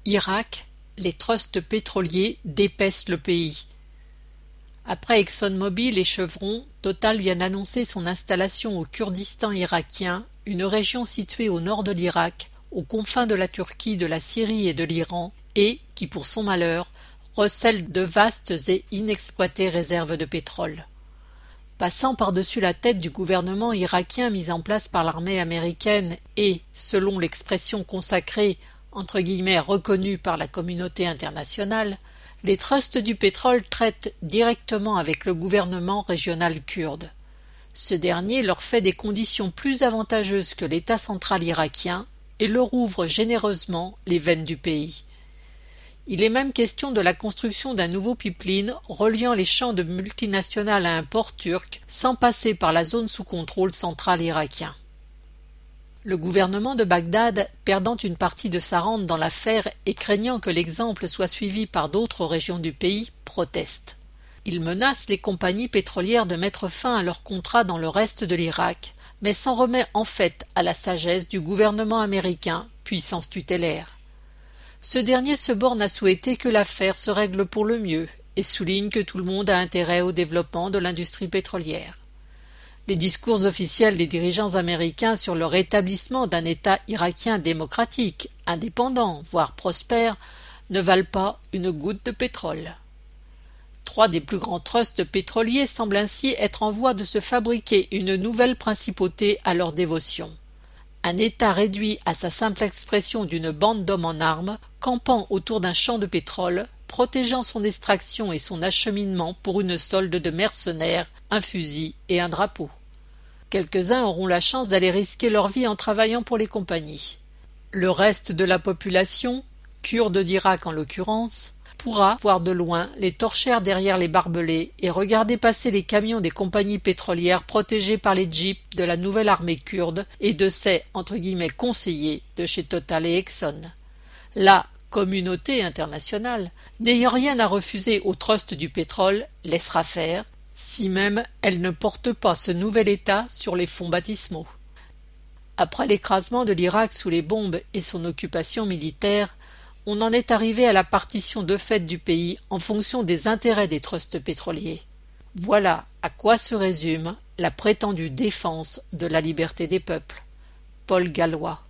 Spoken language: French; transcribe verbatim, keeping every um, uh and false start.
Irak, les trusts pétroliers dépècent le pays. Après ExxonMobil et Chevron, Total vient d'annoncer son installation au Kurdistan irakien, une région située au nord de l'Irak, aux confins de la Turquie, de la Syrie et de l'Iran, et qui, pour son malheur, recèle de vastes et inexploitées réserves de pétrole. Passant par-dessus la tête du gouvernement irakien mis en place par l'armée américaine et, selon l'expression consacrée, entre guillemets reconnue par la communauté internationale, les trusts du pétrole traitent directement avec le gouvernement régional kurde. Ce dernier leur fait des conditions plus avantageuses que l'État central irakien et leur ouvre généreusement les veines du pays. Il est même question de la construction d'un nouveau pipeline reliant les champs de multinationales à un port turc sans passer par la zone sous contrôle central irakien. Le gouvernement de Bagdad, perdant une partie de sa rente dans l'affaire et craignant que l'exemple soit suivi par d'autres régions du pays, proteste. Il menace les compagnies pétrolières de mettre fin à leurs contrats dans le reste de l'Irak, mais s'en remet en fait à la sagesse du gouvernement américain, puissance tutélaire. Ce dernier se borne à souhaiter que l'affaire se règle pour le mieux et souligne que tout le monde a intérêt au développement de l'industrie pétrolière. Les discours officiels des dirigeants américains sur le rétablissement d'un État irakien démocratique, indépendant, voire prospère, ne valent pas une goutte de pétrole. Trois des plus grands trusts pétroliers semblent ainsi être en voie de se fabriquer une nouvelle principauté à leur dévotion. Un État réduit à sa simple expression d'une bande d'hommes en armes, campant autour d'un champ de pétrole, protégeant son extraction et son acheminement pour une solde de mercenaires, un fusil et un drapeau. Quelques-uns auront la chance d'aller risquer leur vie en travaillant pour les compagnies. Le reste de la population, kurde d'Irak en l'occurrence, pourra voir de loin les torchères derrière les barbelés et regarder passer les camions des compagnies pétrolières protégées par les jeeps de la nouvelle armée kurde et de ses entre guillemets conseillers de chez Total et Exxon. La communauté internationale, n'ayant rien à refuser au trust du pétrole, laissera faire, si même elle ne porte pas ce nouvel État sur les fonds baptismaux. Après l'écrasement de l'Irak sous les bombes et son occupation militaire, on en est arrivé à la partition de fait du pays en fonction des intérêts des trusts pétroliers. Voilà à quoi se résume la prétendue défense de la liberté des peuples. Paul Gallois.